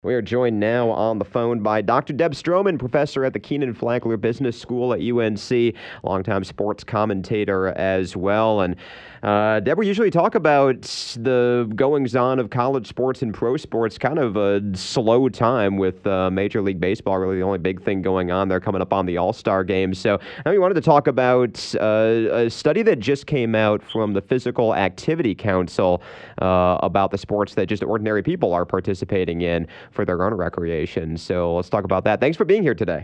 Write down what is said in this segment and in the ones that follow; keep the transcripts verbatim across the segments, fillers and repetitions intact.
We are joined now on the phone by Doctor Deb Stroman, professor at the Keenan Flagler Business School at U N C, longtime sports commentator as well. And uh, Deb, we usually talk about the goings-on of college sports and pro sports, kind of a slow time with uh, Major League Baseball, really the only big thing going on there coming up on the All-Star Game. So now we wanted to talk about uh, a study that just came out from the Physical Activity Council uh, about the sports that just ordinary people are participating in for their own recreation. So let's talk about that. Thanks for being here today.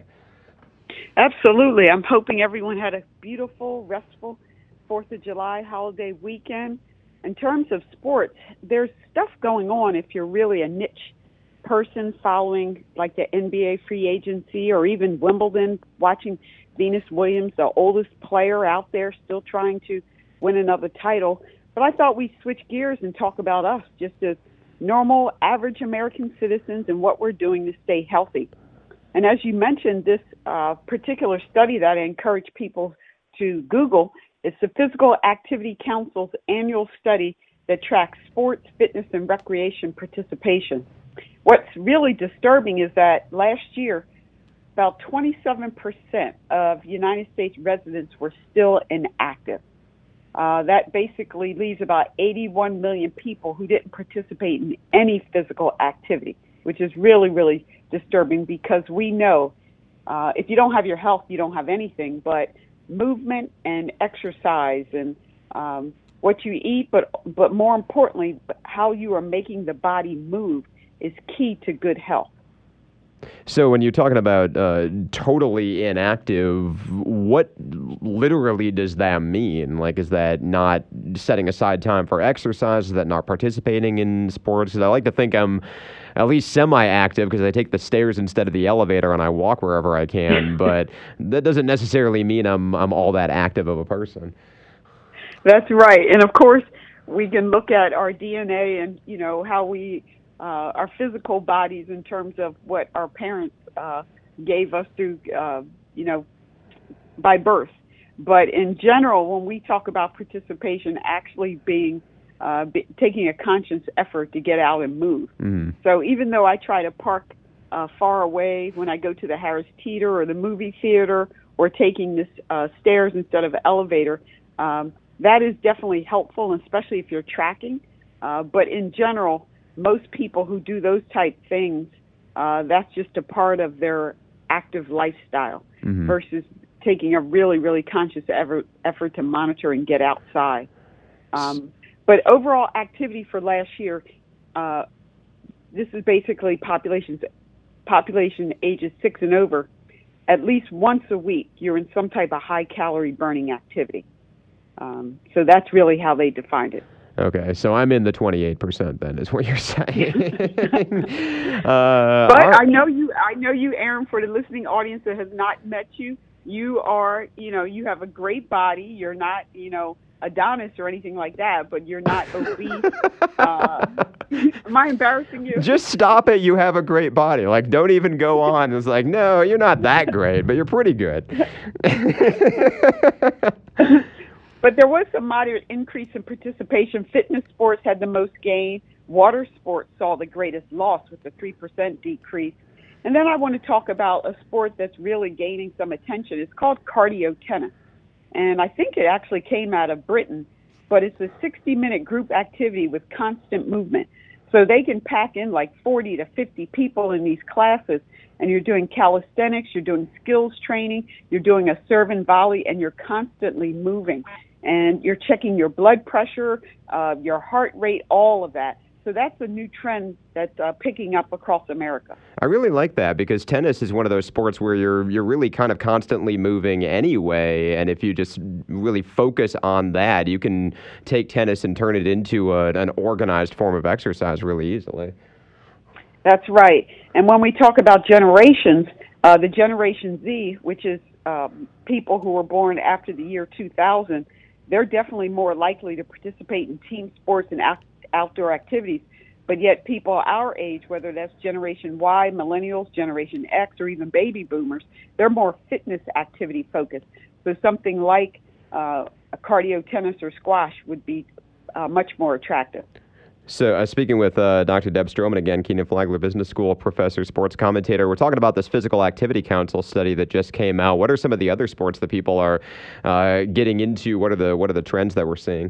Absolutely. I'm hoping everyone had a beautiful, restful fourth of July holiday weekend. In terms of sports, there's stuff going on if you're really a niche person following like the N B A free agency or even Wimbledon, watching Venus Williams, the oldest player out there, still trying to win another title. But I thought we'd switch gears and talk about us just as normal, average American citizens and what we're doing to stay healthy. And as you mentioned, this uh, particular study that I encourage people to Google is the Physical Activity Council's annual study that tracks sports, fitness, and recreation participation. What's really disturbing is that last year, about twenty-seven percent of United States residents were still inactive. Uh, that basically leaves about eighty-one million people who didn't participate in any physical activity, which is really, really disturbing because we know uh, if you don't have your health, you don't have anything. But movement and exercise and um, what you eat, but but more importantly, how you are making the body move is key to good health. So when you're talking about uh, totally inactive, what literally does that mean? Like, is that not setting aside time for exercise? Is that not participating in sports? Because I like to think I'm at least semi-active because I take the stairs instead of the elevator and I walk wherever I can. But that doesn't necessarily mean I'm I'm all that active of a person. That's right. And of course, we can look at our D N A and, you know, how we Uh, our physical bodies in terms of what our parents uh, gave us through, uh, you know, by birth. But in general, when we talk about participation, actually being, uh, be, taking a conscious effort to get out and move. Mm-hmm. So even though I try to park uh, far away when I go to the Harris Teeter or the movie theater or taking the uh, stairs instead of the elevator, um, that is definitely helpful, especially if you're tracking. Uh, but in general, most people who do those type things, uh, that's just a part of their active lifestyle mm-hmm. versus taking a really, really conscious effort, effort to monitor and get outside. Um, but overall activity for last year, uh, this is basically populations, population ages six and over, at least once a week, you're in some type of high-calorie burning activity. Um, so that's really how they defined it. Okay, so I'm in the twenty-eight percent then, is what you're saying. uh, but I know you, I know you, Aaron, for the listening audience that has not met you, you are, you know, you have a great body. You're not, you know, Adonis or anything like that, but you're not obese. uh, am I embarrassing you? Just stop it. You have a great body. Like, don't even go on. It's like, no, you're not that great, but you're pretty good. But there was a moderate increase in participation. Fitness sports had the most gain. Water sports saw the greatest loss with a three percent decrease. And then I want to talk about a sport that's really gaining some attention. It's called cardio tennis. And I think it actually came out of Britain, but it's a sixty-minute group activity with constant movement. So they can pack in like forty to fifty people in these classes, and you're doing calisthenics, you're doing skills training, you're doing a serve and volley, and you're constantly moving. And you're checking your blood pressure, uh, your heart rate, all of that. So that's a new trend that's uh, picking up across America. I really like that because tennis is one of those sports where you're you're really kind of constantly moving anyway, and if you just really focus on that, you can take tennis and turn it into a, an organized form of exercise really easily. That's right. And when we talk about generations, uh, the Generation Z, which is um, people who were born after the year two thousand, they're definitely more likely to participate in team sports and out- outdoor activities. But yet people our age, whether that's Generation Y, Millennials, Generation X, or even Baby Boomers, they're more fitness activity focused. So something like uh, a cardio tennis or squash would be uh, much more attractive. So, uh, speaking with uh, Doctor Deb Stroman again, Kenan-Flagler Business School professor, sports commentator, we're talking about this Physical Activity Council study that just came out. What are some of the other sports that people are uh, getting into? What are the what are the trends that we're seeing?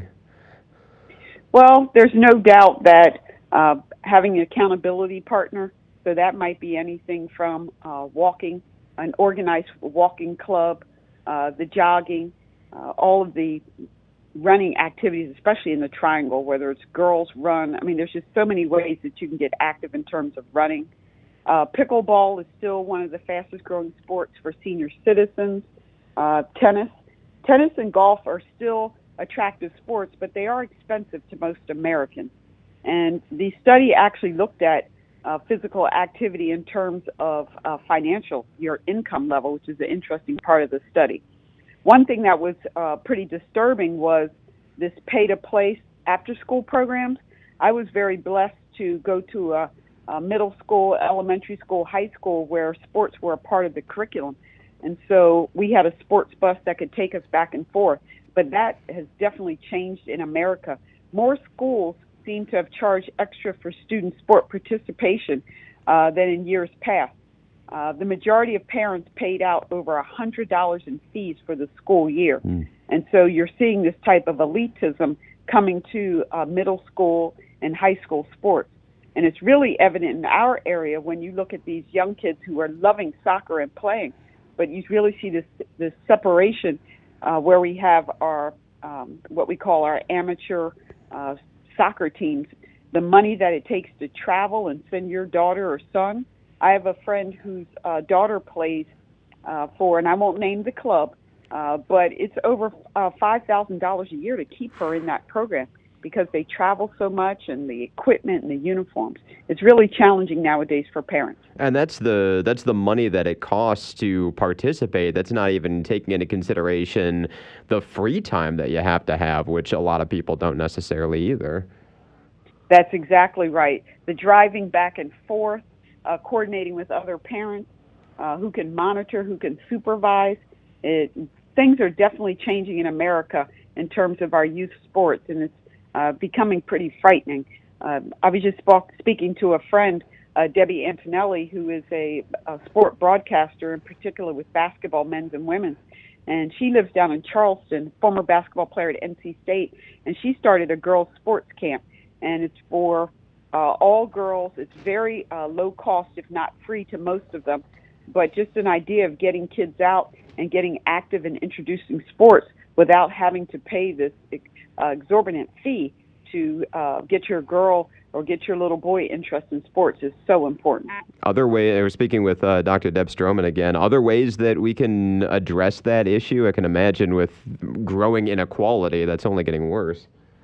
Well, there's no doubt that uh, having an accountability partner, so that might be anything from uh, walking, an organized walking club, uh, the jogging, uh, all of the running activities, especially in the triangle, whether it's girls run. I mean, there's just so many ways that you can get active in terms of running. Uh, pickleball is still one of the fastest growing sports for senior citizens. Uh, tennis. Tennis and golf are still attractive sports, but they are expensive to most Americans. And the study actually looked at uh, physical activity in terms of uh, financial, your income level, which is the interesting part of the study. One thing that was uh, pretty disturbing was this pay-to-play after-school programs. I was very blessed to go to a, a middle school, elementary school, high school where sports were a part of the curriculum. And so we had a sports bus that could take us back and forth. But that has definitely changed in America. More schools seem to have charged extra for student sport participation uh, than in years past. Uh, the majority of parents paid out over one hundred dollars in fees for the school year. Mm. And so you're seeing this type of elitism coming to uh, middle school and high school sports. And it's really evident in our area when you look at these young kids who are loving soccer and playing. But you really see this, this separation uh, where we have our um, what we call our amateur uh, soccer teams. The money that it takes to travel and send your daughter or son. I have a friend whose uh, daughter plays uh, for, and I won't name the club, uh, but it's over uh, five thousand dollars a year to keep her in that program because they travel so much and the equipment and the uniforms. It's really challenging nowadays for parents. And that's the that's the money that it costs to participate. That's not even taking into consideration the free time that you have to have, which a lot of people don't necessarily either. That's exactly right. The driving back and forth, Uh, coordinating with other parents uh, who can monitor, who can supervise. It, things are definitely changing in America in terms of our youth sports, and it's uh, becoming pretty frightening. Uh, I was just spoke, speaking to a friend, uh, Debbie Antonelli, who is a, a sport broadcaster, in particular with basketball, men's and women's. And she lives down in Charleston, former basketball player at N C State, and she started a girls' sports camp, and it's for Uh, all girls. It's very uh, low cost, if not free to most of them, but just an idea of getting kids out and getting active and introducing sports without having to pay this uh, exorbitant fee to uh, get your girl or get your little boy interested in sports is so important. Other way, we're speaking with uh, Doctor Deb Stroman again, other ways that we can address that issue, I can imagine with growing inequality, that's only getting worse.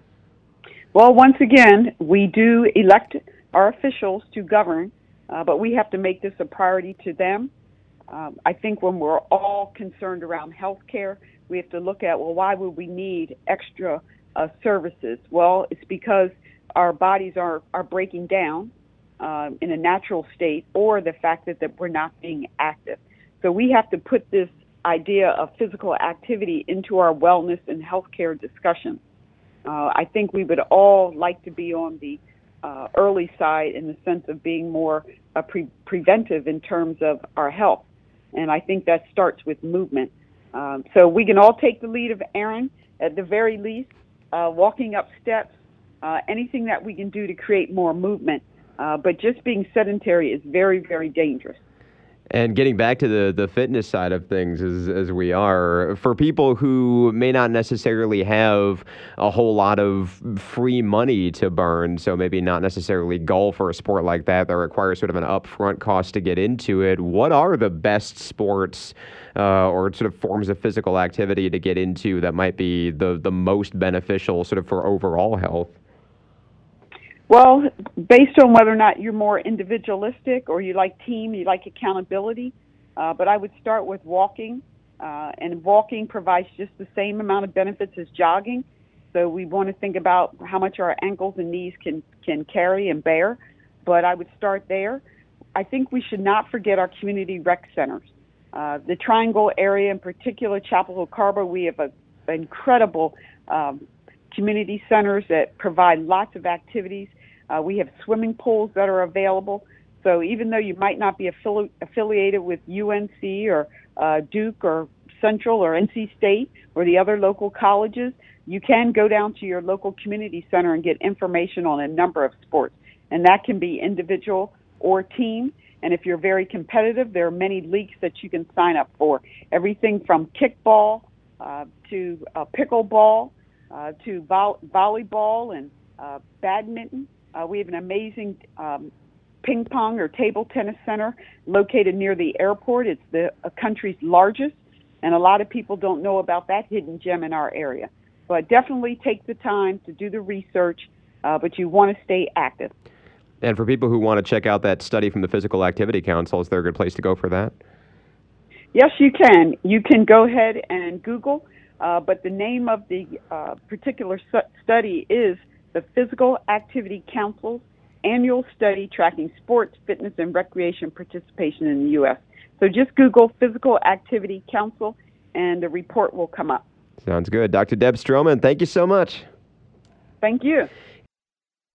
Well, once again, we do elect our officials to govern, uh, but we have to make this a priority to them. Um, I think when we're all concerned around health care, we have to look at, well, why would we need extra uh, services? Well, it's because our bodies are, are breaking down uh, in a natural state, or the fact that, that we're not being active. So we have to put this idea of physical activity into our wellness and health care discussions. Uh, I think we would all like to be on the uh, early side in the sense of being more uh, pre- preventive in terms of our health. And I think that starts with movement. Um, so we can all take the lead of Aaron, at the very least, uh, walking up steps, uh, anything that we can do to create more movement. Uh, but just being sedentary is very, very dangerous. And getting back to the, the fitness side of things as, as we are, for people who may not necessarily have a whole lot of free money to burn, so maybe not necessarily golf or a sport like that that requires sort of an upfront cost to get into it, what are the best sports uh, or sort of forms of physical activity to get into that might be the, the most beneficial sort of for overall health? Well, based on whether or not you're more individualistic or you like team, you like accountability, uh, but I would start with walking, uh, and walking provides just the same amount of benefits as jogging. So we want to think about how much our ankles and knees can, can carry and bear, but I would start there. I think we should not forget our community rec centers. Uh, the Triangle area, in particular, Chapel Hill Carver, we have a, an incredible um, community centers that provide lots of activities. Uh, we have swimming pools that are available. So even though you might not be affili- affiliated with U N C or uh, Duke or Central or N C State or the other local colleges, you can go down to your local community center and get information on a number of sports. And that can be individual or team. And if you're very competitive, there are many leagues that you can sign up for. Everything from kickball uh, to uh, pickleball uh, to vo- volleyball and uh, badminton. Uh, we have an amazing um, ping pong or table tennis center located near the airport. It's the uh, country's largest, and a lot of people don't know about that hidden gem in our area. But definitely take the time to do the research, uh, but you want to stay active. And for people who want to check out that study from the Physical Activity Council, is there a good place to go for that? Yes, you can. You can go ahead and Google, uh, but the name of the uh, particular su- study is the Physical Activity Council's annual study tracking sports, fitness, and recreation participation in the U S. So just Google Physical Activity Council, and the report will come up. Sounds good. Doctor Deb Stroman, thank you so much. Thank you.